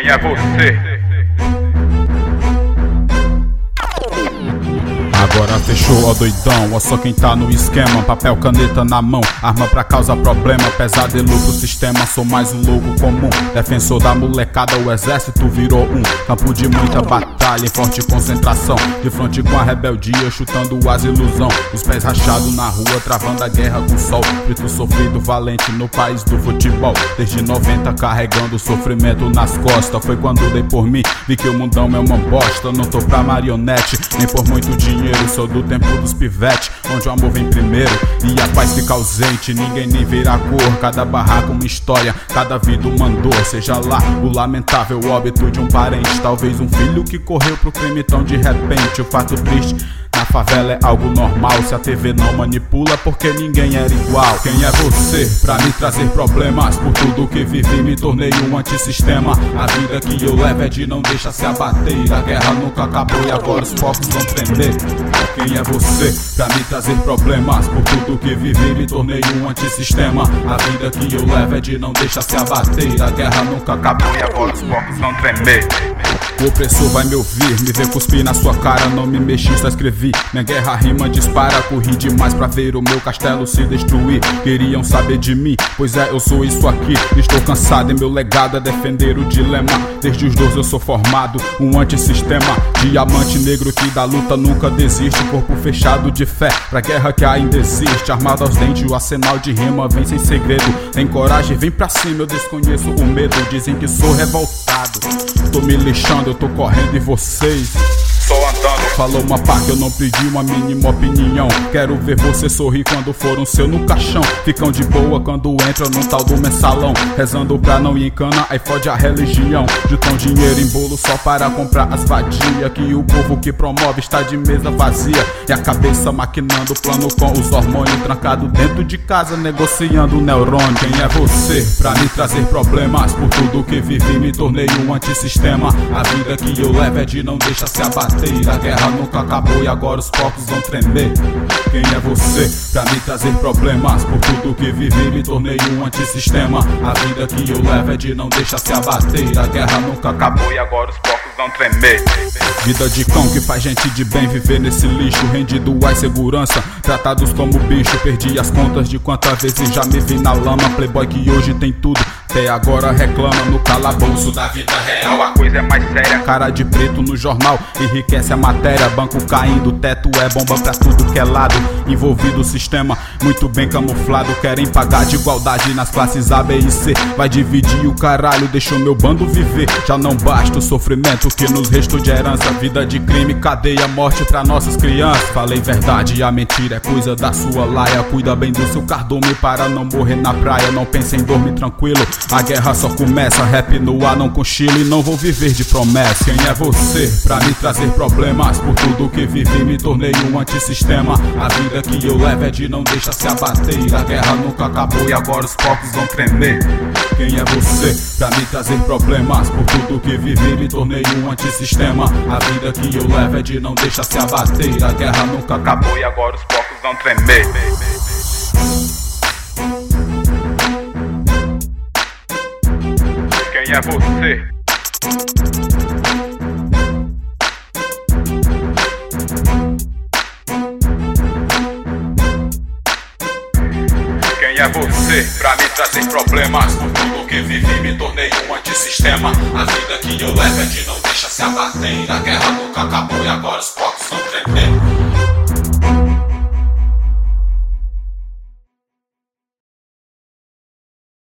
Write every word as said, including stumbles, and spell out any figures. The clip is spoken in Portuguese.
Quem é você? Agora fechou, ó doidão, ó só quem tá no esquema. Papel, caneta na mão, arma pra causar problema. Pesadelo pro sistema, sou mais um louco comum. Defensor da molecada, o exército virou um campo de muita batalha, em forte concentração. De fronte com a rebeldia, chutando as ilusão. Os pés rachados na rua, travando a guerra com sol. Grito sofrido, valente no país do futebol. Desde noventa carregando o sofrimento nas costas. Foi quando dei por mim, vi que o mundão é uma bosta. Não tô pra marionete, nem por muito dinheiro. Sou do tempo dos pivete, onde o amor vem primeiro e a paz fica ausente, ninguém nem vira a cor. Cada barraco uma história, cada vida uma dor. Seja lá o lamentável óbito de um parente, talvez um filho que correu pro crime tão de repente. O fato triste na favela é algo normal, se a T V não manipula porque ninguém era igual. Quem é você pra me trazer problemas? Por tudo que vivi me tornei um antissistema. A vida que eu levo é de não deixar se abater. A guerra nunca acabou e agora os focos vão tremer. Quem é você pra me trazer problemas? Por tudo que vivi me tornei um antissistema. A vida que eu levo é de não deixar se abater. A guerra nunca acabou e agora os focos vão tremer. O opressor vai me ouvir, me ver cuspir na sua cara. Não me mexi, só escrevi. Minha guerra rima dispara, corri demais pra ver o meu castelo se destruir. Queriam saber de mim, pois é, eu sou isso aqui. Estou cansado e meu legado é defender o dilema. Desde os doze eu sou formado, um antissistema. Diamante negro que da luta nunca desiste. Corpo fechado de fé pra guerra que ainda existe. Armado aos dentes, o arsenal de rima vem sem segredo. Tem coragem, vem pra cima, eu desconheço o medo. Dizem que sou revoltado, tô me lixando, eu tô correndo e vocês Só andando. Falou uma pá que eu não pedi uma mínima opinião. Quero ver você sorrir quando for um seu no caixão. Ficam de boa quando entram no tal do mensalão. Rezando pra não ir em cana, aí fode a religião. Jutam dinheiro em bolo só para comprar as vadias. Que o povo que promove está de mesa vazia. E a cabeça maquinando plano com os hormônios. Trancado dentro de casa negociando o neurônio. Quem é você pra me trazer problemas? Por tudo que vivi me tornei um antissistema. A vida que eu levo é de não deixar se abater. A guerra nunca acabou e agora os corpos vão tremer. Quem é você pra me trazer problemas? Por tudo que vivi me tornei um antissistema. A vida que eu levo é de não deixar se abater. A guerra nunca acabou e agora os corpos vão tremer. Vida de cão que faz gente de bem viver nesse lixo. Rendido à insegurança, tratados como bicho. Perdi as contas de quantas vezes já me vi na lama. Playboy que hoje tem tudo, até agora reclama no calabouço da vida real. A coisa é mais séria. Cara de preto no jornal, enriquece a matéria. Banco caindo, teto é bomba pra tudo que é lado. Envolvido o sistema, muito bem camuflado. Querem pagar de igualdade nas classes A, B e C. Vai dividir o caralho, deixa o meu bando viver. Já não basta o sofrimento que nos restou de herança. Vida de crime, cadeia, morte pra nossas crianças. Falei verdade, a mentira é coisa da sua laia. Cuida bem do seu cardume para não morrer na praia. Não pense em dormir tranquilo, a guerra só começa. Rap no ar, não cochilo e não vou viver de promessa. Quem é você pra me trazer problemas? Por tudo que vivi me tornei um antissistema. A vida que eu levo é de não deixar se abater. A guerra nunca acabou e agora os corpos vão tremer. Quem é você pra me trazer problemas? Por tudo que vivi me tornei um antissistema. A vida que eu levo é de não deixar se abater. A guerra nunca acabou e agora os corpos vão tremer. Quem é você? Quem é você pra me trazer problemas? Por tudo que vivi me tornei um antissistema. A vida que eu levo é de não deixar se abater. A guerra nunca acabou e agora os corpos vão tremer.